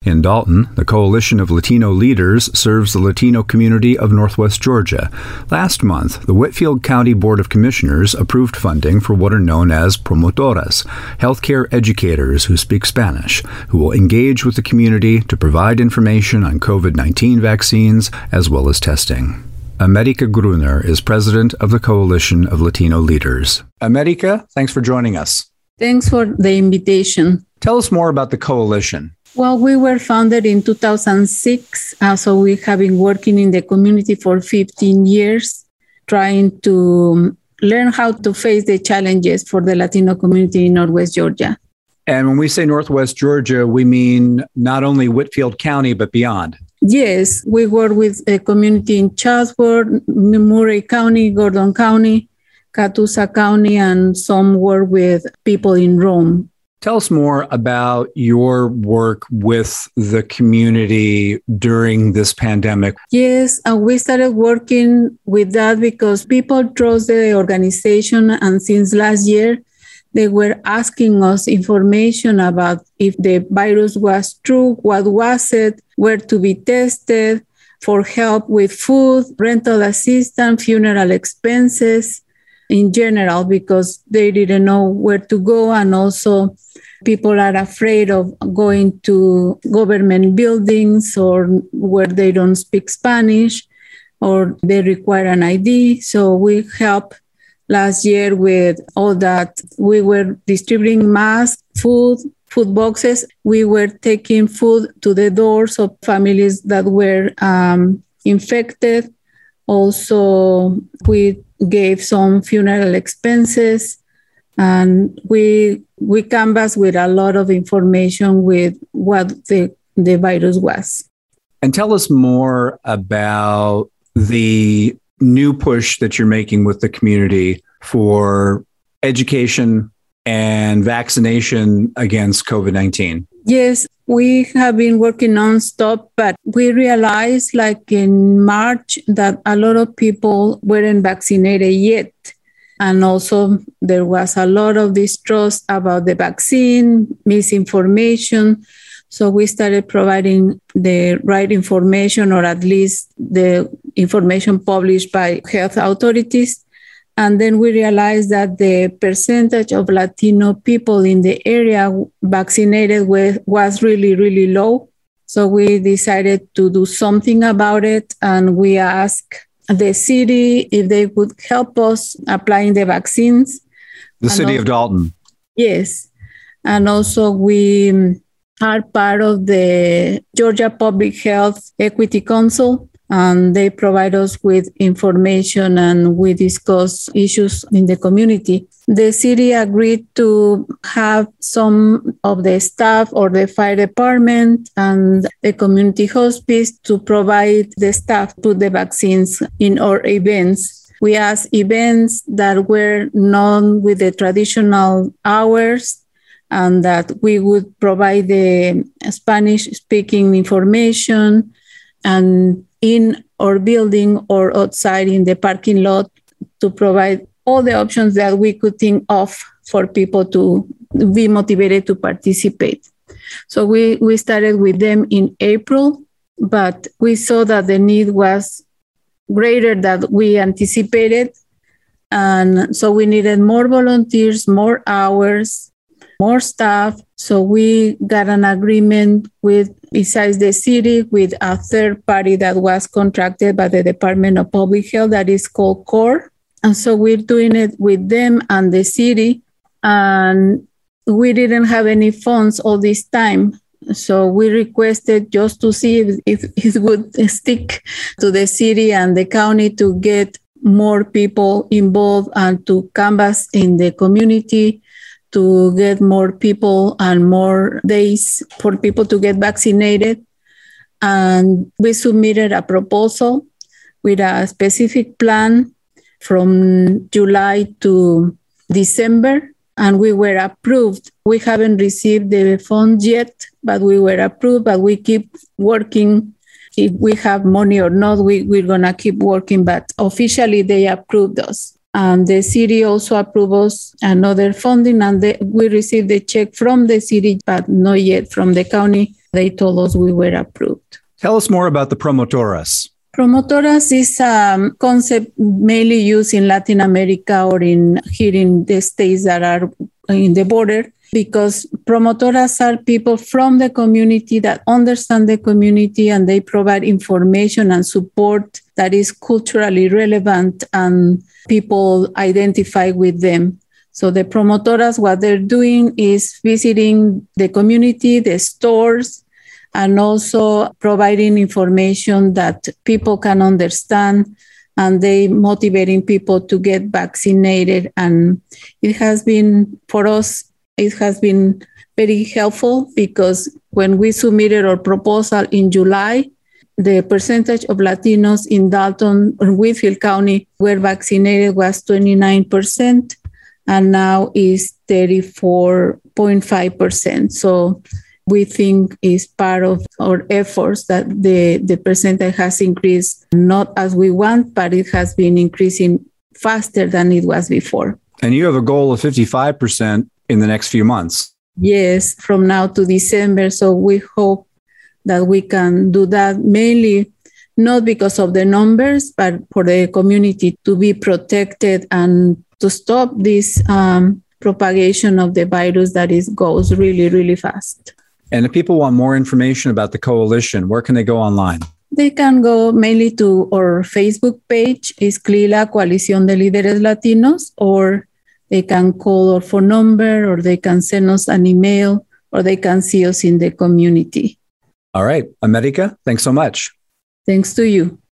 In Dalton, the Coalition of Latino Leaders serves the Latino community of Northwest Georgia. Last month, the Whitfield County Board of Commissioners approved funding for what are known as promotoras, healthcare educators who speak Spanish, who will engage with the community to provide information on COVID-19 vaccines as well as testing. America Gruner is president of the Coalition of Latino Leaders. America, thanks for joining us. Thanks for the invitation. Tell us more about the coalition. Well, we were founded in 2006, so we have been working in the community for 15 years, trying to learn how to face the challenges for the Latino community in Northwest Georgia. And when we say Northwest Georgia, we mean not only Whitfield County, but beyond. Yes, we work with a community in Chatsworth, Murray County, Gordon County, Catoosa County, and some work with people in Rome. Tell us more about your work with the community during this pandemic. Yes, we started working with that because people trust the organization. And since last year, they were asking us information about if the virus was true, what was it, where to be tested, for help with food, rental assistance, funeral expenses in general, because they didn't know where to go. And also people are afraid of going to government buildings or where they don't speak Spanish or they require an ID. So we help last year with all that. We were distributing masks, food boxes. We were taking food to the doors of families that were infected. Also, we gave some funeral expenses, and we canvassed with a lot of information with what the virus was. And tell us more about the new push that you're making with the community for education and vaccination against COVID-19. Yes, we have been working nonstop, but we realized like in March that a lot of people weren't vaccinated yet. And also there was a lot of distrust about the vaccine, misinformation. So we started providing the right information, or at least the information published by health authorities. And then we realized that the percentage of Latino people in the area vaccinated was really, really low. So we decided to do something about it. And we asked the city if they would help us applying the vaccines. The city of Dalton. Yes. And also we are part of the Georgia Public Health Equity Council. And they provide us with information and we discuss issues in the community. The city agreed to have some of the staff or the fire department and the community hospice to provide the staff to the vaccines in our events. We asked events that were known with the traditional hours and that we would provide the Spanish-speaking information and in our building or outside in the parking lot to provide all the options that we could think of for people to be motivated to participate. So we started with them in April, but we saw that the need was greater than we anticipated. And so we needed more volunteers, more hours, more staff. So we got an agreement with, besides the city, with a third party that was contracted by the Department of Public Health that is called CORE. And so we're doing it with them and the city. And we didn't have any funds all this time. So we requested just to see if it would stick to the city and the county to get more people involved and to canvass in the community, to get more people and more days for people to get vaccinated. And we submitted a proposal with a specific plan from July to December, and we were approved. We haven't received the funds yet, but we were approved, but we keep working. If we have money or not, we're going to keep working, but officially they approved us. And the city also approved us another funding, and we received the check from the city, but not yet from the county. they told us we were approved. Tell us more about the promotoras. Promotoras is a concept mainly used in Latin America or here in the states that are in the border, because promotoras are people from the community that understand the community, and they provide information and support that is culturally relevant and people identify with them. So the promotoras, what they're doing is visiting the community, the stores, and also providing information that people can understand, and they motivating people to get vaccinated. And it has been, for us, it has been very helpful, because when we submitted our proposal in July, the percentage of Latinos in Dalton or Whitfield County were vaccinated was 29%, and now is 34.5%. So we think is part of our efforts that the percentage has increased, not as we want, but it has been increasing faster than it was before. And you have a goal of 55% in the next few months. Yes, from now to December. So we hope that we can do that, mainly not because of the numbers, but for the community to be protected and to stop this propagation of the virus that goes really, really fast. And if people want more information about the coalition, where can they go online? They can go mainly to our Facebook page, is CLILA, Coalición de Líderes Latinos, or they can call our phone number, or they can send us an email, or they can see us in the community. All right. America, thanks so much. Thanks to you.